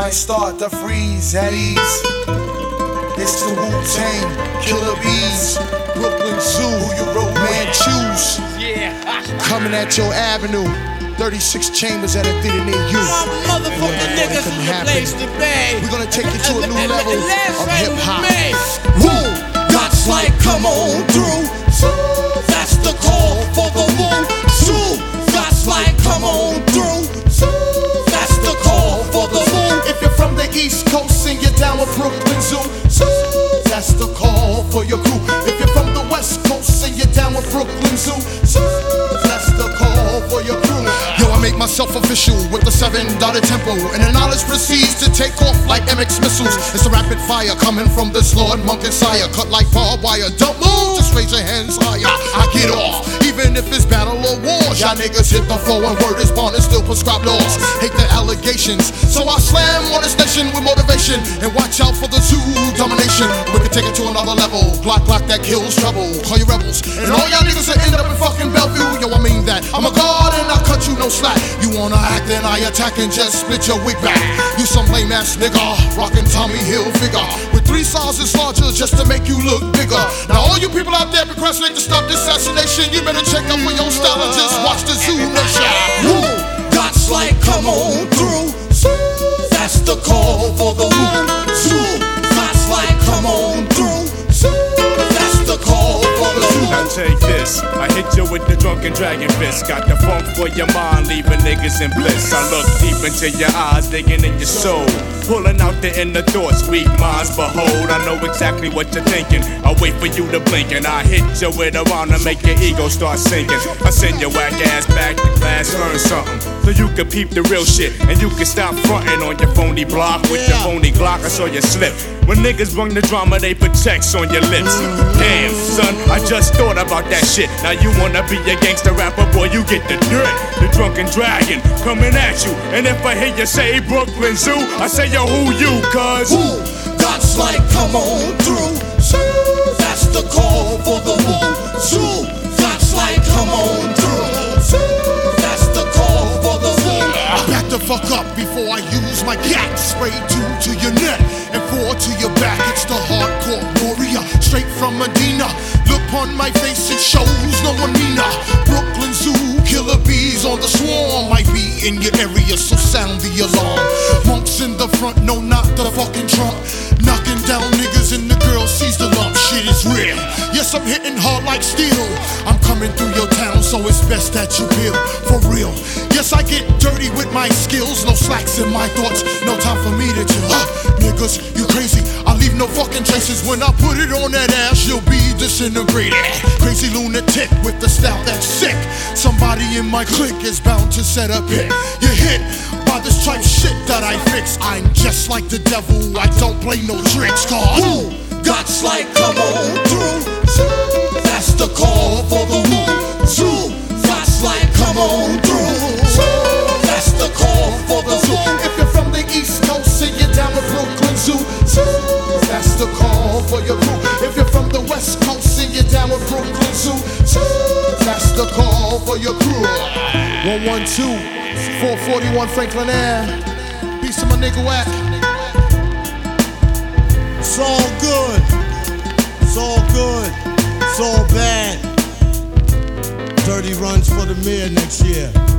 might start to freeze at ease. It's the Wu-Tang, Killer Bees, Brooklyn Zoo, Man Choose. Coming at your avenue, 36 chambers at a theater near you. Motherfucking niggas in the place to be. We're gonna take you to a new level of hip-hop. Woo! God's like, come on through. That's the call for the woo. Zoo. God's like, come on through. That's the call for the woo. If you're from the East Coast and you're down with Brooklyn Zoo, that's the call for your crew. If you're from the West Coast and you're down with Brooklyn Zoo, that's the call for your crew. Yo, I make myself official with the 7-dotted tempo, and the knowledge proceeds to take off like MX missiles. It's a rapid fire coming from this Lord Monk and Sire, cut like barbed wire. Don't move, just raise your hands higher. I get off, even if it's battle or war. Y'all niggas hit the floor and word is born and still prescribe laws. Hate the allegations, so I slam on this nation with motivation and watch out for the zoo domination. We can take it to another level. Glock that kills trouble. Call you rebels, and all y'all niggas will end up in fucking Bellevue. Yo, I mean that. I'm a god and I'll cut you no slack. You wanna act and I attack and just split your wig back. You some lame ass nigga, rockin' Tommy Hilfiger with 3 sizes larger just to make you look bigger. Now all you people out there procrastinate to stop this assassination, you better check up with your style and just watch the Zoo Nation. Woo! God's like, come on through. That's the call for the woo. Zoo. God's like, come on through. That's the call for the woo. Now take this, I hit you with the drunken dragon fist. Got the funk for your mind, leaving niggas in bliss. I look deep into your eyes, digging in your soul, pulling out the inner thoughts, weak minds behold. I know exactly what you're thinking, I wait for you to blink, and I hit you with a round to make your ego start sinking. I send your whack ass back to class, learn something, so you can peep the real shit, and you can stop fronting on your phony block with your phony Glock. I saw you slip. When niggas bring the drama, they put checks on your lips. Damn, son, I just thought about that shit. Now you wanna be a gangster rapper, boy, you get the dirt. The drunken dragon coming at you, and if I hear you say Brooklyn Zoo, I say yo, who you, cuz? Woo! God's like, come on through. That's the call for the woo. Zoo. God's like, come on through. That's the call for the woo. Back the fuck up before I use my gat. Spray 2 to your neck and 4 to your back. It's the hardcore warrior, straight from Medina. Look on my face, it shows no one meaner. Brooklyn Zoo, Killer Bees on the swarm. Might be in your area, so sound the alarm. Monks in the front, no, not the fucking trunk. Knocking down niggas and the girl sees the lump. Shit is real. Yes, I'm hitting hard like steel. I'm coming through your town, so it's best that you build for real. Yes, I get dirty with my skills, no slacks in my thoughts. No time for me to chill. Niggas, you crazy. I leave no fucking traces. When I put it on that ass, you'll be disintegrated. Crazy lunatic with the style that's sick. Somebody in my clique is bound to set up hit. You're hit by this type shit that I fix. I'm just like the devil, I don't play no tricks. Cause woo! God's like, come on through. That's the call for the woo. Zoo. God's like, come on through. That's the call for the woo. If you're from the East Coast and you're down with Brooklyn Zoo, that's the call for your crew. If you're from the West Coast and you're down with Brooklyn Zoo, that's the call for your crew. 112, 441 Franklin Ave. Peace to my nigga Wack. It's all good. It's all good. It's all bad. Dirty runs for the mayor next year.